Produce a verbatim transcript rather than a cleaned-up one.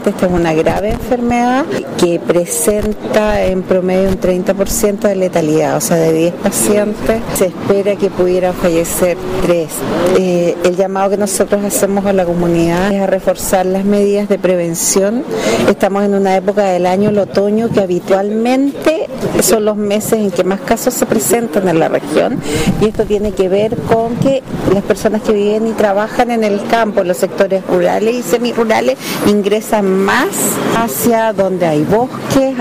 Esta es una grave enfermedad que presenta en promedio un treinta por ciento de letalidad, o sea, de diez pacientes se espera que pudieran fallecer tres. Eh, el llamado que nosotros hacemos a la comunidad es a reforzar las medidas de prevención. Estamos en una época del año, el otoño, que habitualmente son los meses en que más casos se presentan en la región, y esto tiene que ver con que las personas que viven y trabajan en el campo, en los sectores rurales y semirurales, ingresan más hacia donde hay bosques,